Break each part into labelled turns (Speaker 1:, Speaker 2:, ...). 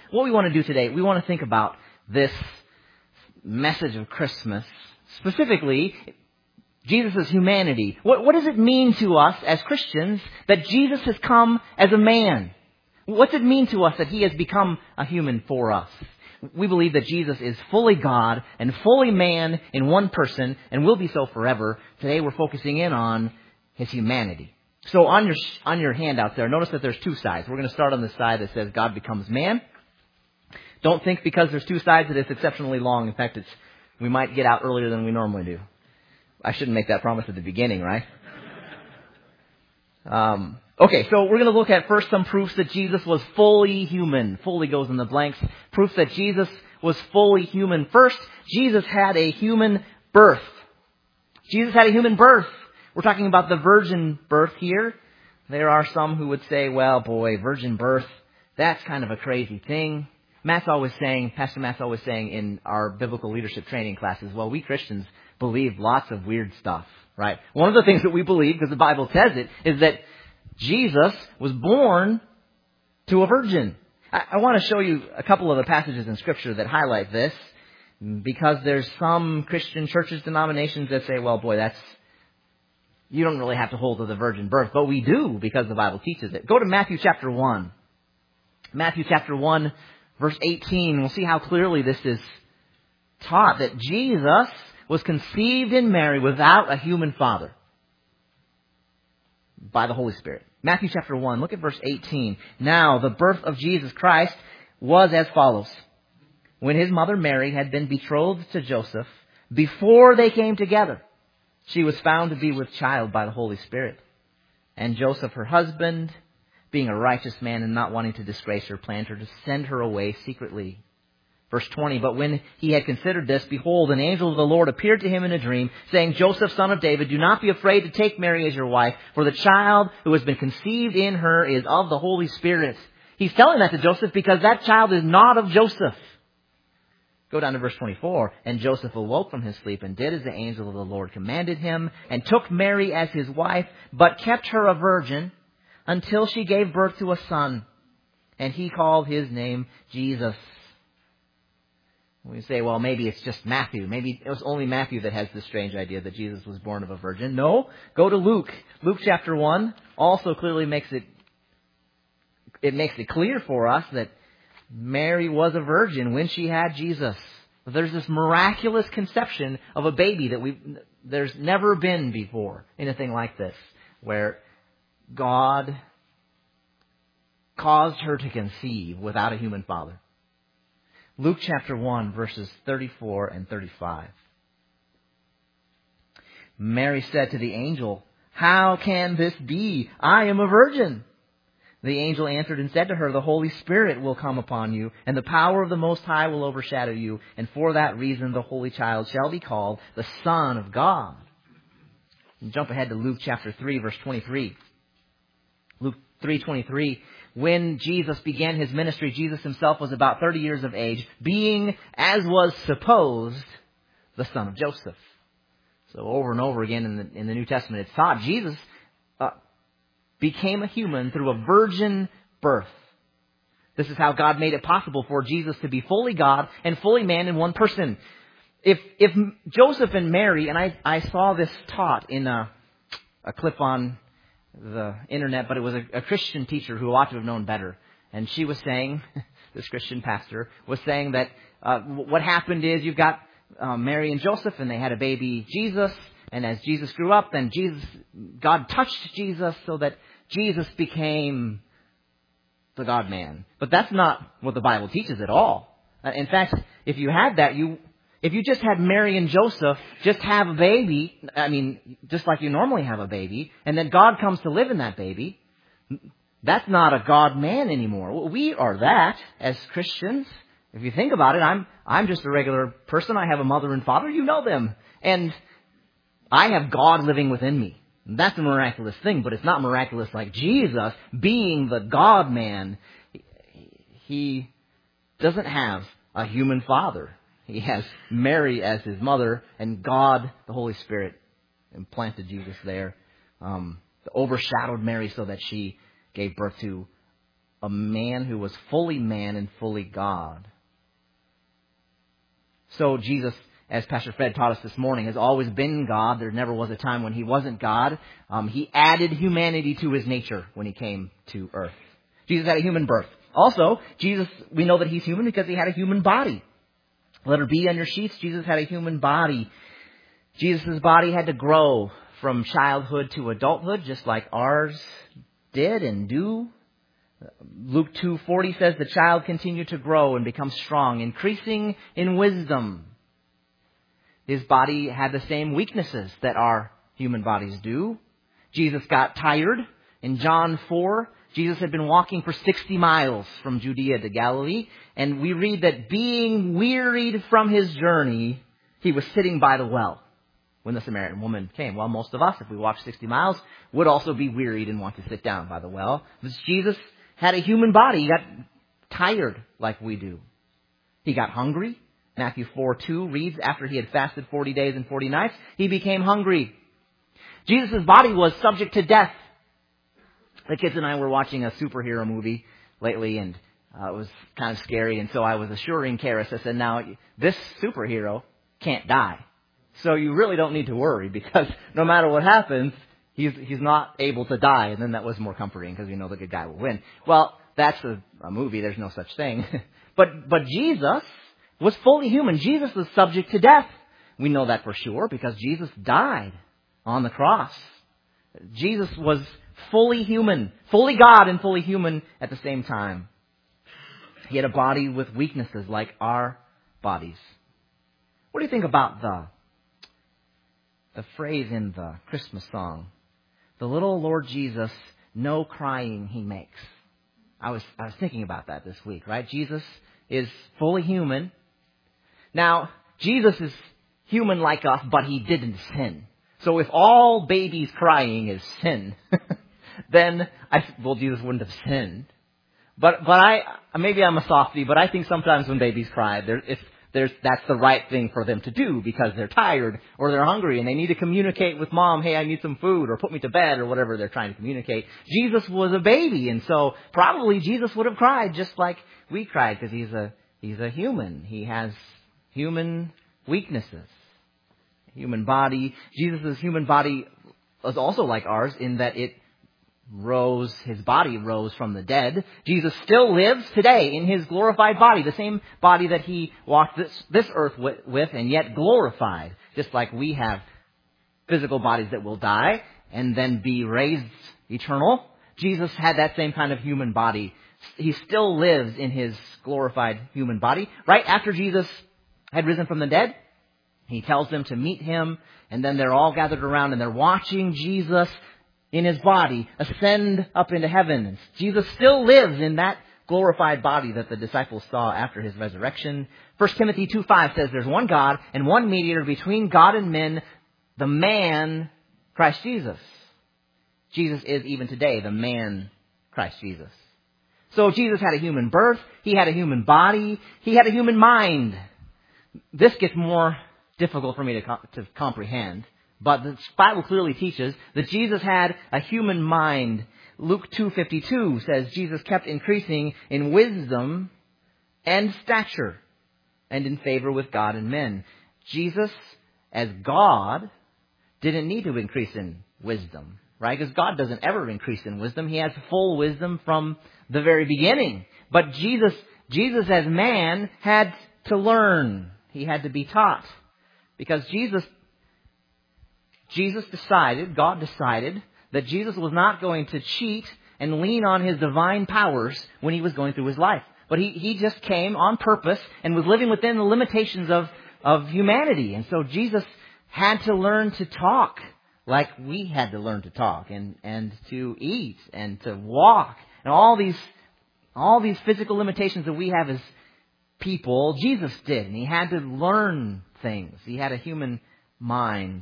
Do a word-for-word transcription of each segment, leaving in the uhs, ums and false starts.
Speaker 1: what we want to do today, we want to think about this message of Christmas, specifically Jesus' humanity. What, what does it mean to us as Christians that Jesus has come as a man? What's it mean to us that he has become a human for us? We believe that Jesus is fully God and fully man in one person and will be so forever. Today we're focusing in on his humanity. So on your on your handouts there, notice that there's two sides. We're going to start on the side that says God becomes man. Don't think because there's two sides that it's exceptionally long. In fact, it's we might get out earlier than we normally do. I shouldn't make that promise at the beginning, right? Um, okay, so we're going to look at first some proofs that Jesus was fully human. Fully goes in the blanks. Proof that Jesus was fully human. First, Jesus had a human birth. Jesus had a human birth. We're talking about the virgin birth here. There are some who would say, well, boy, virgin birth, that's kind of a crazy thing. Matt's always saying, Pastor Matt's always saying in our biblical leadership training classes, well, we Christians believe lots of weird stuff, right? One of the things that we believe, because the Bible says it, is that Jesus was born to a virgin. I, I want to show you a couple of the passages in Scripture that highlight this, because there's some Christian churches, denominations that say, well, boy, that's, you don't really have to hold to the virgin birth, but we do because the Bible teaches it. Go to Matthew chapter one. Matthew chapter one, verse eighteen. We'll see how clearly this is taught, that Jesus was conceived in Mary without a human father by the Holy Spirit. Matthew chapter one, look at verse eighteen. Now, the birth of Jesus Christ was as follows. When his mother Mary had been betrothed to Joseph, before they came together, she was found to be with child by the Holy Spirit. And Joseph, her husband, being a righteous man and not wanting to disgrace her, planned her to send her away secretly. Verse twenty, but when he had considered this, behold, an angel of the Lord appeared to him in a dream, saying, Joseph, son of David, do not be afraid to take Mary as your wife, for the child who has been conceived in her is of the Holy Spirit. He's telling that to Joseph because that child is not of Joseph. Go down to verse twenty-four. And Joseph awoke from his sleep and did as the angel of the Lord commanded him, and took Mary as his wife, but kept her a virgin until she gave birth to a son. And he called his name Jesus. We say, well, maybe it's just Matthew. Maybe it was only Matthew that has this strange idea that Jesus was born of a virgin. No, go to Luke. Luke chapter one also clearly makes it, it makes it clear for us that Mary was a virgin when she had Jesus. There's this miraculous conception of a baby that we there's never been before anything like this, where God caused her to conceive without a human father. Luke chapter one, verses thirty-four and thirty-five. Mary said to the angel, how can this be? I am a virgin. The angel answered and said to her, the Holy Spirit will come upon you, and the power of the Most High will overshadow you, and for that reason the Holy Child shall be called the Son of God. And jump ahead to Luke chapter three, verse twenty-three. Luke three twenty-three. When Jesus began his ministry, Jesus himself was about thirty years of age, being, as was supposed, the son of Joseph. So over and over again in the, in the New Testament, it's taught Jesus uh, became a human through a virgin birth. This is how God made it possible for Jesus to be fully God and fully man in one person. If if Joseph and Mary, and I, I saw this taught in a, a clip on the internet, but it was a, a Christian teacher who ought to have known better. And she was saying, this Christian pastor was saying that uh, what happened is you've got uh, Mary and Joseph, and they had a baby, Jesus. And as Jesus grew up, then Jesus, God touched Jesus so that Jesus became the God-man. But that's not what the Bible teaches at all. Uh, in fact, if you had that, you if you just had Mary and Joseph just have a baby, I mean, just like you normally have a baby, and then God comes to live in that baby, that's not a God-man anymore. We are that as Christians. If you think about it, I'm I'm just a regular person. I have a mother and father. You know them. And I have God living within me. That's a miraculous thing, but it's not miraculous like Jesus being the God-man. He doesn't have a human father. He has Mary as his mother, and God, the Holy Spirit, implanted Jesus there, um, overshadowed Mary so that she gave birth to a man who was fully man and fully God. So Jesus, as Pastor Fred taught us this morning, has always been God. There never was a time when he wasn't God. Um, he added humanity to his nature when he came to earth. Jesus had a human birth. Also, Jesus, we know that he's human because he had a human body. Letter B on your sheets, Jesus had a human body. Jesus' body had to grow from childhood to adulthood, just like ours did and do. Luke two forty says the child continued to grow and become strong, increasing in wisdom. His body had the same weaknesses that our human bodies do. Jesus got tired. In John four, Jesus had been walking for sixty miles from Judea to Galilee, and we read that being wearied from his journey, he was sitting by the well when the Samaritan woman came. Well, most of us, if we walked sixty miles, would also be wearied and want to sit down by the well. But Jesus had a human body. He got tired like we do. He got hungry. Matthew four two reads, after he had fasted forty days and forty nights, he became hungry. Jesus' body was subject to death. The kids and I were watching a superhero movie lately, and uh, it was kind of scary. And so I was assuring Karis, I said, now, this superhero can't die. So you really don't need to worry, because no matter what happens, he's he's not able to die. And then that was more comforting, because we know the good guy will win. Well, that's a, a movie. There's no such thing. but but Jesus was fully human. Jesus was subject to death. We know that for sure, because Jesus died on the cross. Jesus was fully human, fully God and fully human at the same time. He had a body with weaknesses like our bodies. What do you think about the, the phrase in the Christmas song, the little Lord Jesus, no crying he makes? I was, I was thinking about that this week, right? Jesus is fully human. Now, Jesus is human like us, but he didn't sin. So if all babies crying is sin, then I, well, Jesus wouldn't have sinned. But but I maybe I'm a softie, but I think sometimes when babies cry, there, if there's that's the right thing for them to do, because they're tired or they're hungry and they need to communicate with mom, hey, I need some food, or put me to bed, or whatever they're trying to communicate. Jesus was a baby, and so probably Jesus would have cried just like we cried, because he's a he's a human. He has human weaknesses. Human body. Jesus' human body was also like ours in that it rose, his body rose from the dead. Jesus still lives today in his glorified body, the same body that he walked this, this earth with, with, and yet glorified, just like we have physical bodies that will die and then be raised eternal. Jesus had that same kind of human body. He still lives in his glorified human body. Right after Jesus had risen from the dead, he tells them to meet him, and then they're all gathered around and they're watching Jesus in his body ascend up into heaven. Jesus still lives in that glorified body that the disciples saw after his resurrection. First Timothy two five says there's one God and one mediator between God and men, the man Christ Jesus. Jesus is even today the man Christ Jesus. So Jesus had a human birth. He had a human body. He had a human mind. This gets more difficult for me to, co- to comprehend. But the Bible clearly teaches that Jesus had a human mind. Luke two fifty-two says Jesus kept increasing in wisdom and stature and in favor with God and men. Jesus, as God, didn't need to increase in wisdom, right? Because God doesn't ever increase in wisdom. He has full wisdom from the very beginning. But Jesus, Jesus as man had to learn. He had to be taught. Because Jesus, Jesus decided, God decided, that Jesus was not going to cheat and lean on his divine powers when he was going through his life. But he, he just came on purpose and was living within the limitations of, of humanity. And so Jesus had to learn to talk like we had to learn to talk, and, and to eat and to walk. And all these, all these physical limitations that we have as people, Jesus did. And he had to learn things. He had a human mind.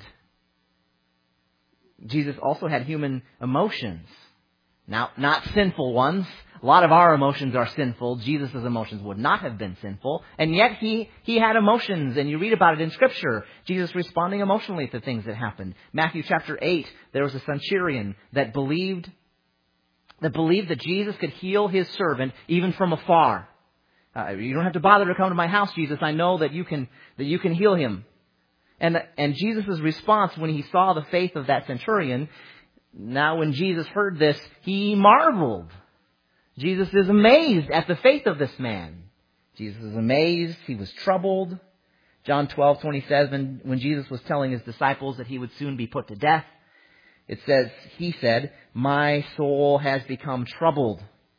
Speaker 1: Jesus also had human emotions. Now, not sinful ones. A lot of our emotions are sinful. Jesus' emotions would not have been sinful. And yet he, he had emotions, and you read about it in Scripture. Jesus responding emotionally to things that happened. Matthew chapter eight, there was a centurion that believed that believed that Jesus could heal his servant even from afar. Uh, you don't have to bother to come to my house, Jesus. I know that you can that you can heal him. And and Jesus' response when he saw the faith of that centurion, now when Jesus heard this, he marveled. Jesus is amazed at the faith of this man. Jesus is amazed. He was troubled. John twelve twenty-seven, when Jesus was telling his disciples that he would soon be put to death, it says, he said, my soul has become troubled.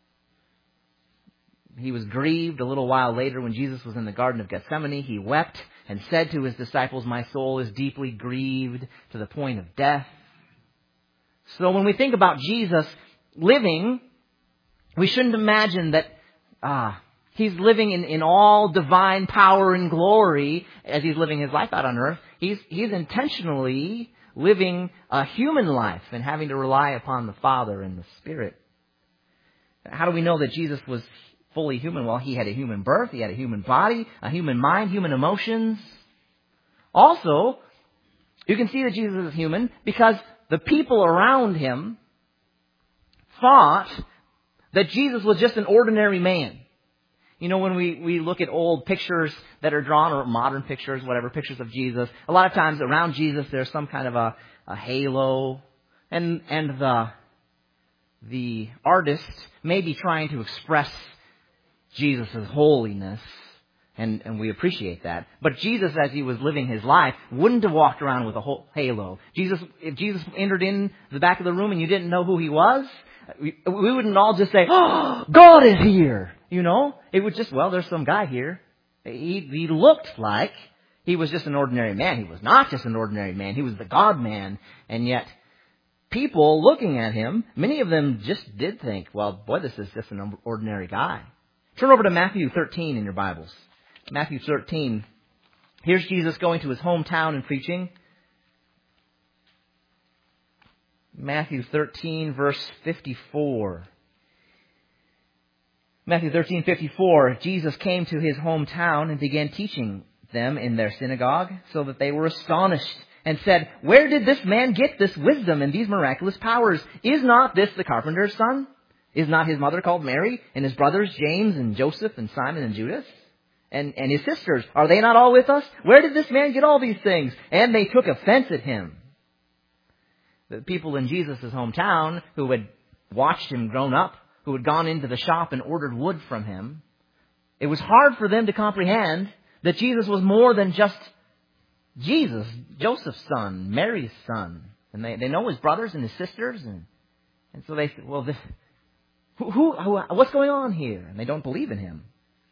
Speaker 1: He was grieved. A little while later when Jesus was in the Garden of Gethsemane, he wept and said to his disciples, my soul is deeply grieved to the point of death. So when we think about Jesus living, we shouldn't imagine that ah, he's living in, in all divine power and glory as he's living his life out on earth. He's, he's intentionally living a human life and having to rely upon the Father and the Spirit. How do we know that Jesus was fully human? Well, he had a human birth, he had a human body, a human mind, human emotions. Also, you can see that Jesus is human because the people around him thought that Jesus was just an ordinary man. You know, when we, we look at old pictures that are drawn, or modern pictures, whatever, pictures of Jesus, a lot of times around Jesus there's some kind of a, a halo, and and the the artist may be trying to express Jesus' holiness, and, and we appreciate that. But Jesus, as he was living his life, wouldn't have walked around with a whole halo. Jesus, if Jesus entered in the back of the room and you didn't know who he was, we, we wouldn't all just say, oh, God is here. You know, it would just, well, there's some guy here. He, he looked like he was just an ordinary man. He was not just an ordinary man. He was the God man. And yet, people looking at him, many of them just did think, well, boy, this is just an ordinary guy. Turn over to Matthew thirteen in your Bibles. Matthew thirteen. Here's Jesus going to his hometown and preaching. Matthew thirteen, verse fifty-four. Matthew thirteen, fifty-four. Jesus came to his hometown and began teaching them in their synagogue, so that they were astonished and said, where did this man get this wisdom and these miraculous powers? Is not this the carpenter's son? Is not his mother called Mary, and his brothers James and Joseph and Simon and Judas? And, and his sisters, are they not all with us? Where did this man get all these things? And they took offense at him. The people in Jesus' hometown who had watched him grown up, who had gone into the shop and ordered wood from him, it was hard for them to comprehend that Jesus was more than just Jesus, Joseph's son, Mary's son. And they, they know his brothers and his sisters. And, and so they said, well, this, who, who, who, what's going on here? And they don't believe in him.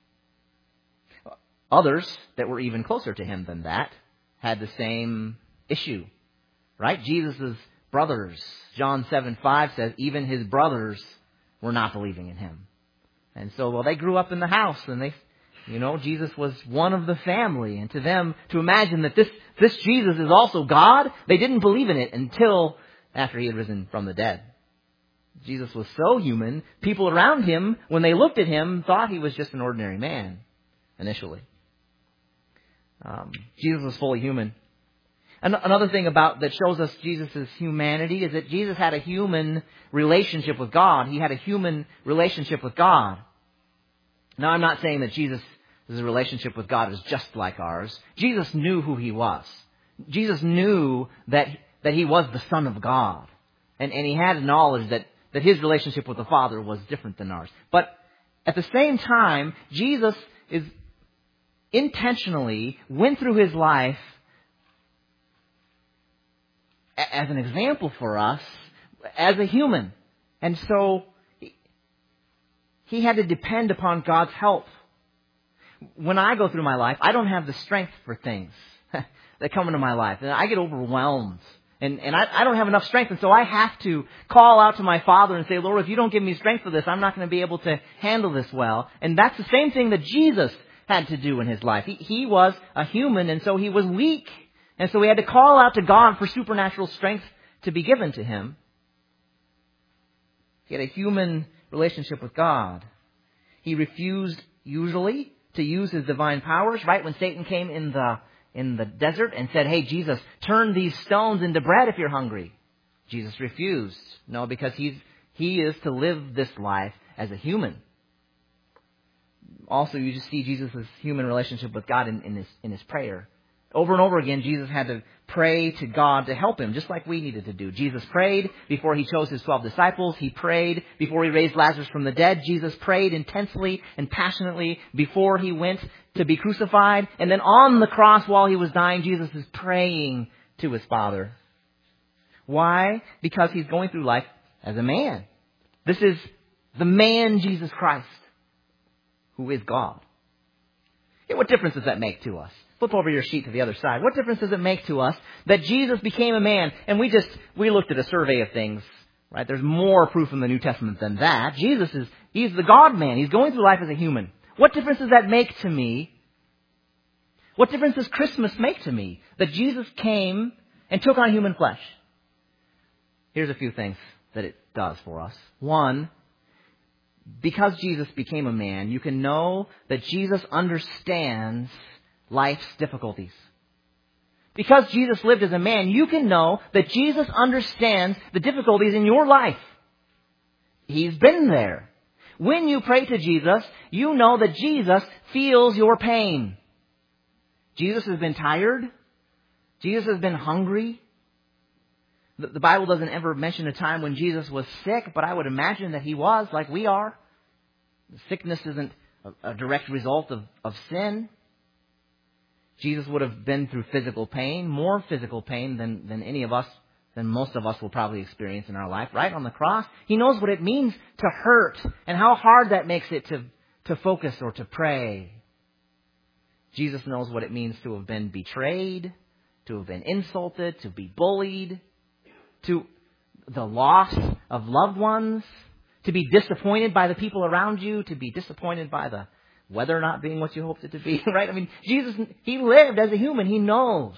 Speaker 1: Others that were even closer to him than that had the same issue. Right? Jesus' brothers, John seven five says, even his brothers were not believing in him. And so, well, they grew up in the house and they, you know, Jesus was one of the family. And to them, to imagine that this, this Jesus is also God, they didn't believe in it until after he had risen from the dead. Jesus was so human, people around him, when they looked at him, thought he was just an ordinary man initially. Um, Jesus was fully human. Another thing about that shows us Jesus' humanity is that Jesus had a human relationship with God. He had a human relationship with God. Now, I'm not saying that Jesus' relationship with God is just like ours. Jesus knew who he was. Jesus knew that that he was the Son of God. And, and he had knowledge that, that his relationship with the Father was different than ours. But at the same time, Jesus is intentionally went through his life as an example for us as a human. And so he had to depend upon God's help. When I go through my life, I don't have the strength for things that come into my life. And I get overwhelmed. And, and I, I don't have enough strength. And so I have to call out to my Father and say, Lord, if you don't give me strength for this, I'm not going to be able to handle this well. And that's the same thing that Jesus had to do in his life. He, he was a human, and so he was weak. And so he had to call out to God for supernatural strength to be given to him. He had a human relationship with God. He refused usually to use his divine powers, right? When Satan came in the in the desert and said, hey, Jesus, turn these stones into bread if you're hungry. Jesus refused. No, because he's He is to live this life as a human. Also, you just see Jesus' human relationship with God in, in, his, in his prayer. Over and over again, Jesus had to pray to God to help him, just like we needed to do. Jesus prayed before he chose his twelve disciples. He prayed before he raised Lazarus from the dead. Jesus prayed intensely and passionately before he went to be crucified. And then on the cross while he was dying, Jesus is praying to his Father. Why? Because he's going through life as a man. This is the man Jesus Christ, who is God. Hey, what difference does that make to us? Flip over your sheet to the other side. What difference does it make to us that Jesus became a man? And we just, we looked at a survey of things, right? There's more proof in the New Testament than that. Jesus is, he's the God-man. He's going through life as a human. What difference does that make to me? What difference does Christmas make to me? That Jesus came and took on human flesh. Here's a few things that it does for us. One, because Jesus became a man, you can know that Jesus understands life's difficulties. Because Jesus lived as a man, you can know that Jesus understands the difficulties in your life. He's been there. When you pray to Jesus, you know that Jesus feels your pain. Jesus has been tired. Jesus has been hungry. The Bible doesn't ever mention a time when Jesus was sick, but I would imagine that he was, like we are. Sickness isn't a direct result of, of sin. Jesus would have been through physical pain, more physical pain than, than any of us, than most of us will probably experience in our life, right? On the cross, he knows what it means to hurt and how hard that makes it to, to focus or to pray. Jesus knows what it means to have been betrayed, to have been insulted, to be bullied, to the loss of loved ones, to be disappointed by the people around you, to be disappointed by the weather not being what you hoped it to be, right? I mean, Jesus, he lived as a human. He knows.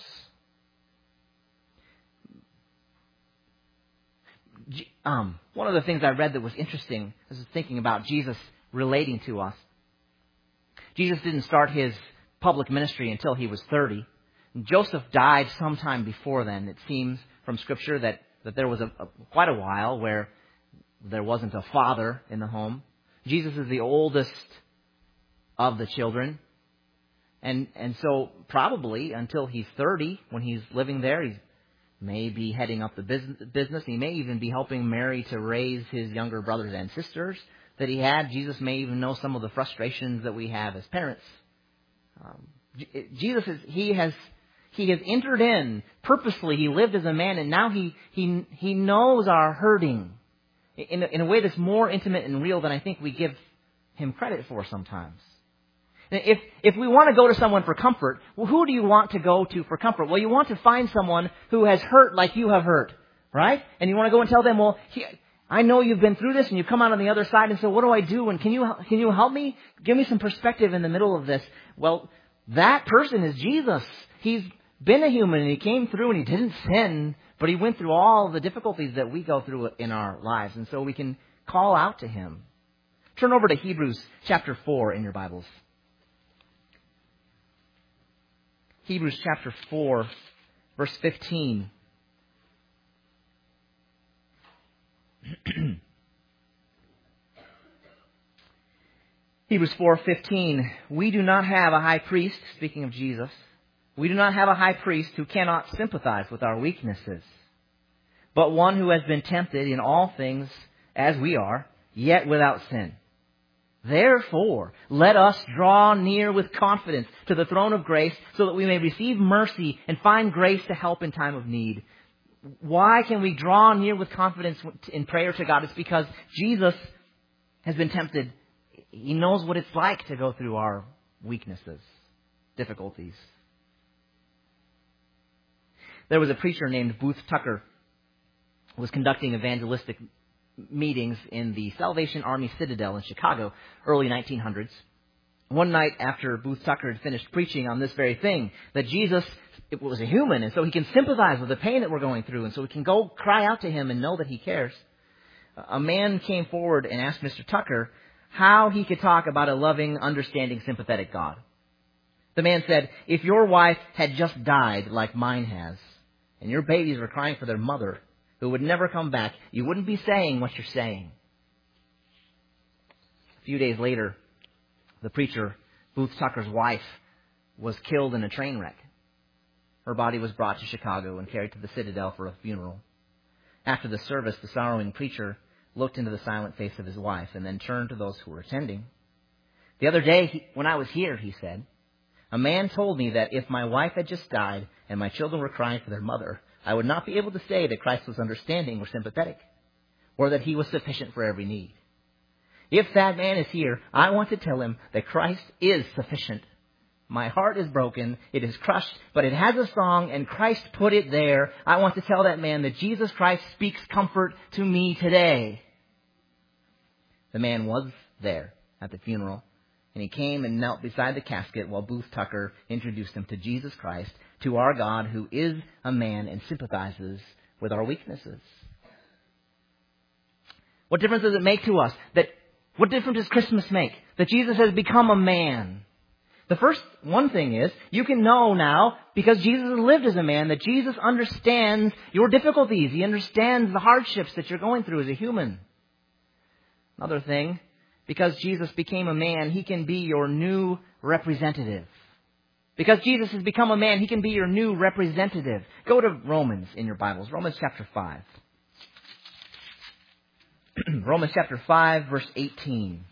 Speaker 1: Um, one of the things I read that was interesting, I was thinking about Jesus relating to us. Jesus didn't start his public ministry until he was thirty. Joseph died sometime before then. It seems from Scripture that, that there was a, a quite a while where there wasn't a father in the home. Jesus is the oldest of the children. And and so probably until he's thirty, when he's living there, he's may be heading up the business. He may even be helping Mary to raise his younger brothers and sisters that he had. Jesus may even know some of the frustrations that we have as parents. Um, Jesus is, he has he has entered in purposely. He lived as a man, and now he he he knows our hurting in a, in a way that's more intimate and real than I think we give him credit for sometimes. If if we want to go to someone for comfort, well, who do you want to go to for comfort? Well, you want to find someone who has hurt like you have hurt, right? And you want to go and tell them, well, he, I know you've been through this and you've come out on the other side, and so what do I do? And can you can you help me? Give me some perspective in the middle of this. Well, that person is Jesus. He's been a human and he came through and he didn't sin, but he went through all the difficulties that we go through in our lives, and so we can call out to him. Turn over to Hebrews chapter four in your Bibles. Hebrews chapter four, verse fifteen. Hebrews four fifteen. We do not have a high priest, speaking of Jesus, we do not have a high priest who cannot sympathize with our weaknesses, but one who has been tempted in all things as we are, yet without sin. Therefore, let us draw near with confidence to the throne of grace so that we may receive mercy and find grace to help in time of need. Why can we draw near with confidence in prayer to God? It's because Jesus has been tempted. He knows what it's like to go through our weaknesses, difficulties. There was a preacher named Booth Tucker who was conducting evangelistic meetings in the Salvation Army Citadel in Chicago, early nineteen hundreds. One night after Booth Tucker had finished preaching on this very thing, that Jesus it was a human, and so he can sympathize with the pain that we're going through, and so we can go cry out to him and know that he cares. A man came forward and asked Mister Tucker how he could talk about a loving, understanding, sympathetic God. The man said, if your wife had just died like mine has, and your babies were crying for their mother, who would never come back, you wouldn't be saying what you're saying. A few days later, the preacher, Booth Tucker's wife, was killed in a train wreck. Her body was brought to Chicago and carried to the Citadel for a funeral. After the service, the sorrowing preacher looked into the silent face of his wife and then turned to those who were attending. The other day, he, when I was here, he said, a man told me that if my wife had just died and my children were crying for their mother, I would not be able to say that Christ was understanding or sympathetic, or that he was sufficient for every need. If that man is here, I want to tell him that Christ is sufficient. My heart is broken, it is crushed, but it has a song, and Christ put it there. I want to tell that man that Jesus Christ speaks comfort to me today. The man was there at the funeral, and he came and knelt beside the casket while Booth Tucker introduced him to Jesus Christ, to our God who is a man and sympathizes with our weaknesses. What difference does it make to us? That what difference does Christmas make? That Jesus has become a man. The first one thing is, you can know now, because Jesus has lived as a man, that Jesus understands your difficulties. He understands the hardships that you're going through as a human. Another thing, because Jesus became a man, he can be your new representative. Because Jesus has become a man, he can be your new representative. Go to Romans in your Bibles, Romans chapter five. Romans chapter five, verse eighteen.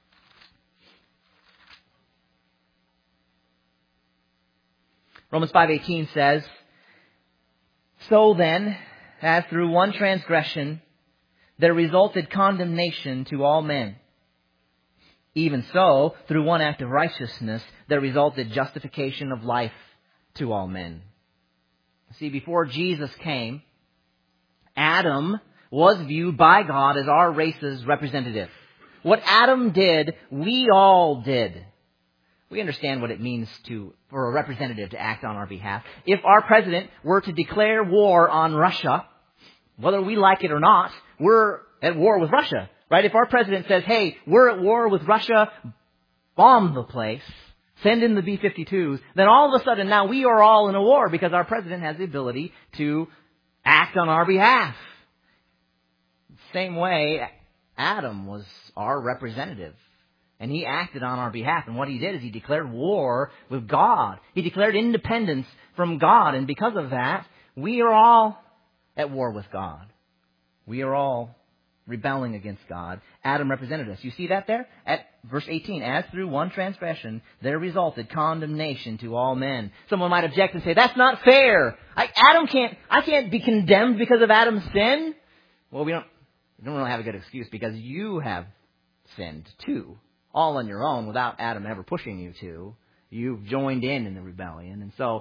Speaker 1: Romans five eighteen says, so then, as through one transgression there resulted condemnation to all men, even so, through one act of righteousness there resulted justification of life to all men. See, before Jesus came, Adam was viewed by God as our race's representative. What Adam did, we all did. We understand what it means to for a representative to act on our behalf. If our president were to declare war on Russia, whether we like it or not, we're at war with Russia, right? If our president says, hey, we're at war with Russia, bomb the place, send in the B fifty-twos, then all of a sudden now we are all in a war because our president has the ability to act on our behalf. Same way, Adam was our representative. And he acted on our behalf. And what he did is he declared war with God. He declared independence from God. And because of that, we are all at war with God. We are all rebelling against God. Adam represented us. You see that there? At verse eighteen, as through one transgression, there resulted condemnation to all men. Someone might object and say, that's not fair. I, Adam can't, I can't be condemned because of Adam's sin. Well, we don't, we don't really have a good excuse because you have sinned too. All on your own without Adam ever pushing you to. You've joined in in the rebellion. And so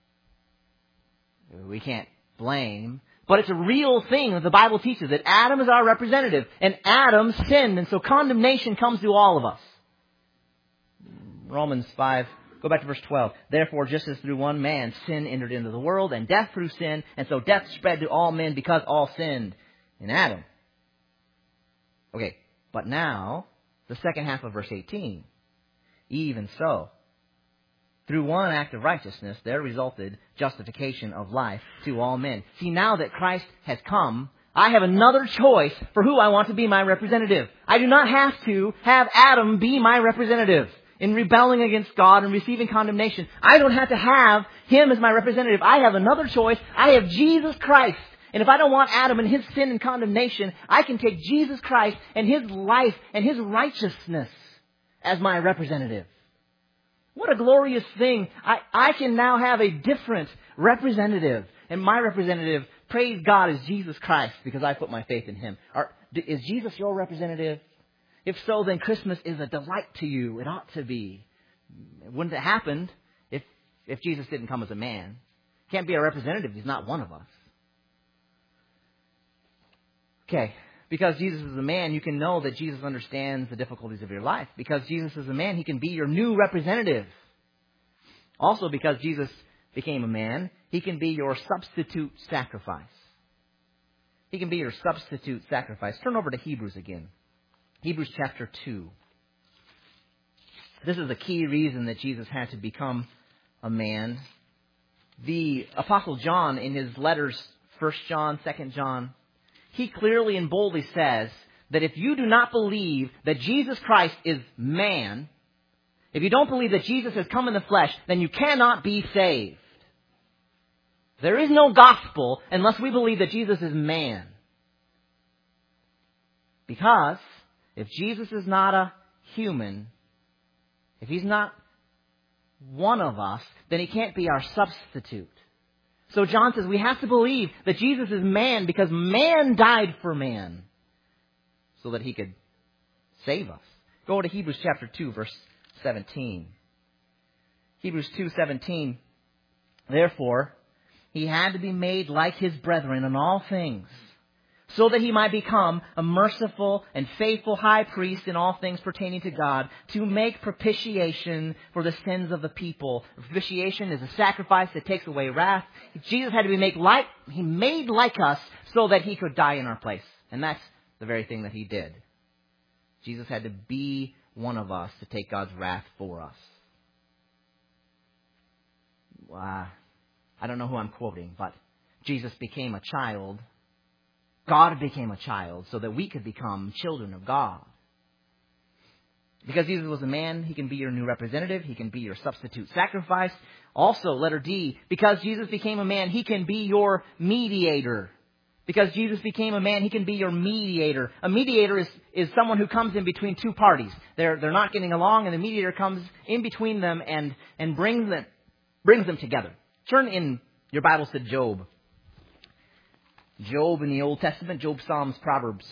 Speaker 1: we can't blame. But it's a real thing that the Bible teaches, that Adam is our representative. And Adam sinned. And so condemnation comes to all of us. Romans five, go back to verse twelve. Therefore, just as through one man sin entered into the world, and death through sin, and so death spread to all men because all sinned in Adam. Okay, but now, the second half of verse eighteen. Even so, through one act of righteousness, there resulted justification of life to all men. See, now that Christ has come, I have another choice for who I want to be my representative. I do not have to have Adam be my representative in rebelling against God and receiving condemnation. I don't have to have him as my representative. I have another choice. I have Jesus Christ. And if I don't want Adam and his sin and condemnation, I can take Jesus Christ and his life and his righteousness as my representative. What a glorious thing. I, I can now have a different representative. And my representative, praise God, is Jesus Christ because I put my faith in him. Are, is Jesus your representative? If so, then Christmas is a delight to you. It ought to be. It wouldn't have happened if, if Jesus didn't come as a man. He can't be our representative. He's not one of us. Okay, because Jesus is a man, you can know that Jesus understands the difficulties of your life. Because Jesus is a man, he can be your new representative. Also, because Jesus became a man, he can be your substitute sacrifice. He can be your substitute sacrifice. Turn over to Hebrews again. Hebrews chapter two. This is the key reason that Jesus had to become a man. The Apostle John, in his letters First John, Second John, he clearly and boldly says that if you do not believe that Jesus Christ is man, if you don't believe that Jesus has come in the flesh, then you cannot be saved. There is no gospel unless we believe that Jesus is man. Because if Jesus is not a human, if he's not one of us, then he can't be our substitute. So John says we have to believe that Jesus is man because man died for man so that he could save us. Go to Hebrews chapter two, verse seventeen. Hebrews two seventeen. Therefore, he had to be made like his brethren in all things, so that he might become a merciful and faithful high priest in all things pertaining to God, to make propitiation for the sins of the people. Propitiation is a sacrifice that takes away wrath. Jesus had to be made like, he made like us so that he could die in our place. And that's the very thing that he did. Jesus had to be one of us to take God's wrath for us. Wow. I don't know who I'm quoting, but Jesus became a child. God became a child so that we could become children of God. Because Jesus was a man, he can be your new representative. He can be your substitute sacrifice. Also, letter D, because Jesus became a man, he can be your mediator. Because Jesus became a man, he can be your mediator. A mediator is, is someone who comes in between two parties. They're, they're not getting along, and the mediator comes in between them and, and brings them, brings them together. Turn in your Bibles to Job. Job in the Old Testament, Job, Psalms, Proverbs.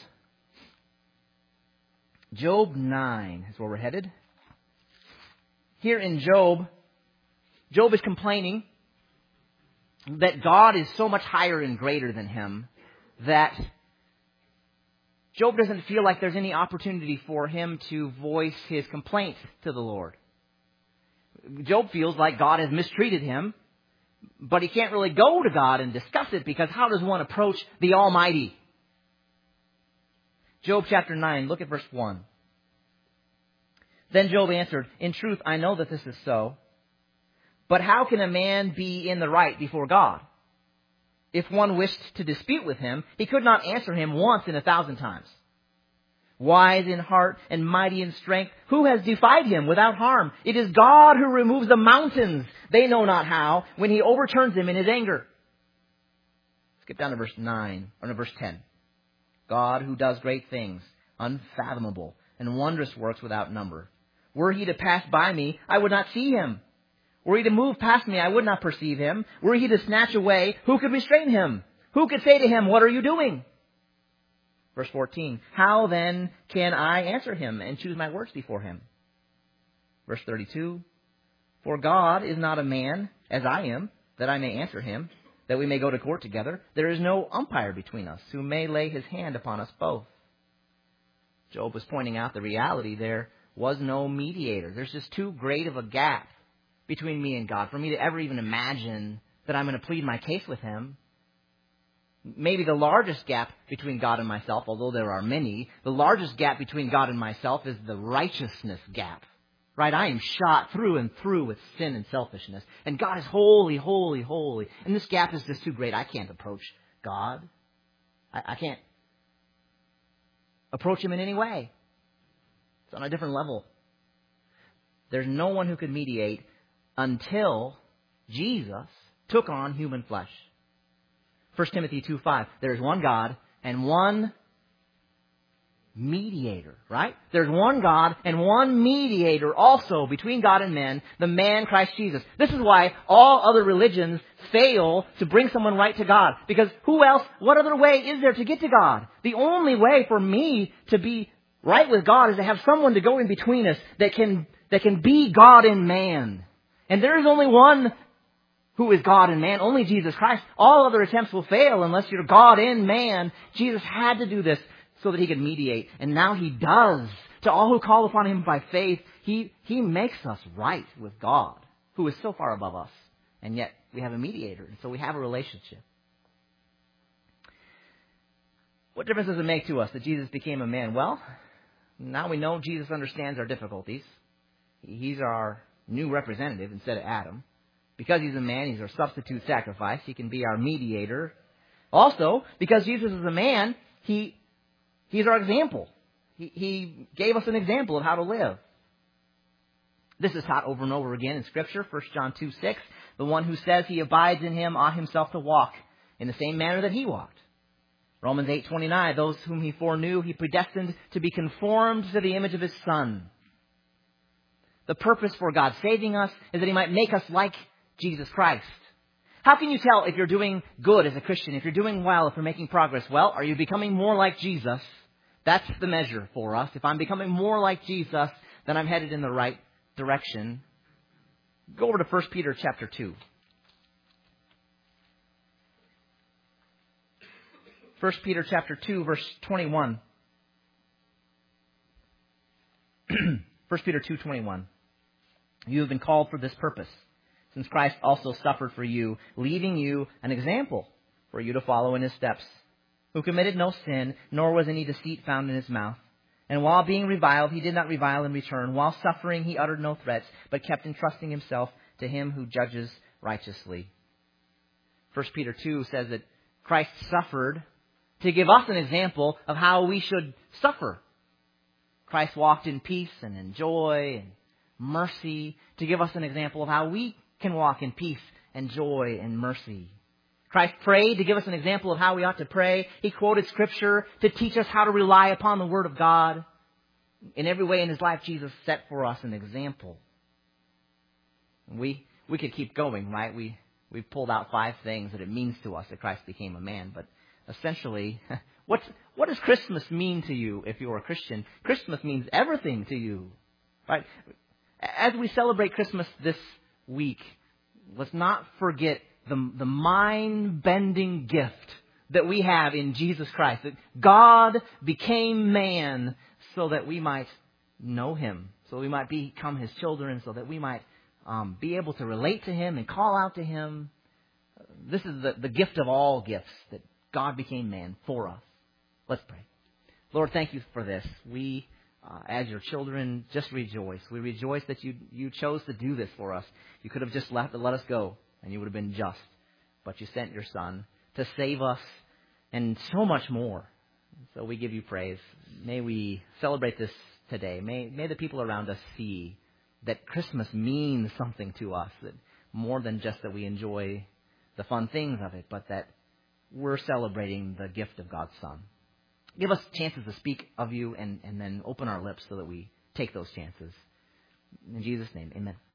Speaker 1: Job nine is where we're headed. Here in Job, Job is complaining that God is so much higher and greater than him that Job doesn't feel like there's any opportunity for him to voice his complaint to the Lord. Job feels like God has mistreated him, but he can't really go to God and discuss it because how does one approach the Almighty? Job chapter nine, look at verse one. Then Job answered, in truth, I know that this is so, but how can a man be in the right before God? If one wished to dispute with him, he could not answer him once in a thousand times. Wise in heart and mighty in strength, who has defied him without harm? It is God who removes the mountains. They know not how, when he overturns them in his anger. Skip down to verse nine, or to verse ten. God who does great things, unfathomable, and wondrous works without number. Were he to pass by me, I would not see him. Were he to move past me, I would not perceive him. Were he to snatch away, who could restrain him? Who could say to him, what are you doing? Verse fourteen, how then can I answer him and choose my words before him? Verse thirty-two, for God is not a man, as I am, that I may answer him, that we may go to court together. There is no umpire between us, who may lay his hand upon us both. Job was pointing out the reality there was no mediator. There's just too great of a gap between me and God for me to ever even imagine that I'm going to plead my case with him. Maybe the largest gap between God and myself, although there are many, the largest gap between God and myself is the righteousness gap. Right? I am shot through and through with sin and selfishness. And God is holy, holy, holy. And this gap is just too great. I can't approach God. I, I can't approach him in any way. It's on a different level. There's no one who could mediate until Jesus took on human flesh. First Timothy two five, there is one God and one mediator, right? There's one God and one mediator also between God and men, the man Christ Jesus. This is why all other religions fail to bring someone right to God. Because who else, what other way is there to get to God? The only way for me to be right with God is to have someone to go in between us that can, that can be God and man. And there is only one who is God and man, only Jesus Christ. All other attempts will fail unless you're God and man. Jesus had to do this so that he could mediate. And now he does. To all who call upon him by faith, he, he makes us right with God, who is so far above us. And yet we have a mediator, and so we have a relationship. What difference does it make to us that Jesus became a man? Well, now we know Jesus understands our difficulties. He's our new representative instead of Adam. Because he's a man, he's our substitute sacrifice. He can be our mediator. Also, because Jesus is a man, he he's our example. He, he gave us an example of how to live. This is taught over and over again in Scripture. First John two six, the one who says he abides in him ought himself to walk in the same manner that he walked. Romans eight twenty-nine, those whom he foreknew, he predestined to be conformed to the image of his Son. The purpose for God saving us is that he might make us like Jesus Christ. How can you tell if you're doing good as a Christian, if you're doing well, if you're making progress? Well, are you becoming more like Jesus? That's the measure for us. If I'm becoming more like Jesus, then I'm headed in the right direction. Go over to First Peter chapter two. First Peter chapter two, verse twenty-one. First Peter two twenty-one. You have been called for this purpose, since Christ also suffered for you, leaving you an example for you to follow in his steps, who committed no sin, nor was any deceit found in his mouth. And while being reviled, he did not revile in return. While suffering, he uttered no threats, but kept entrusting himself to him who judges righteously. First Peter two says that Christ suffered to give us an example of how we should suffer. Christ walked in peace and in joy and mercy to give us an example of how we can walk in peace and joy and mercy. Christ prayed to give us an example of how we ought to pray. He quoted Scripture to teach us how to rely upon the Word of God. In every way in his life, Jesus set for us an example. We we could keep going, right? We we pulled out five things that it means to us that Christ became a man. But essentially, what's, what does Christmas mean to you if you're a Christian? Christmas means everything to you, right? As we celebrate Christmas this week, let's not forget the, the mind-bending gift that we have in Jesus Christ. That God became man so that we might know him, so we might become his children, so that we might um, be able to relate to him and call out to him. This is the, the gift of all gifts, that God became man for us. Let's pray. Lord, thank you for this. We, uh, as your children, just rejoice. We rejoice that you you chose to do this for us. You could have just left let us go, and you would have been just. But you sent your Son to save us and so much more. So we give you praise. May we celebrate this today. May, may the people around us see that Christmas means something to us, that more than just that we enjoy the fun things of it, but that we're celebrating the gift of God's Son. Give us chances to speak of you and, and then open our lips so that we take those chances. In Jesus' name, amen.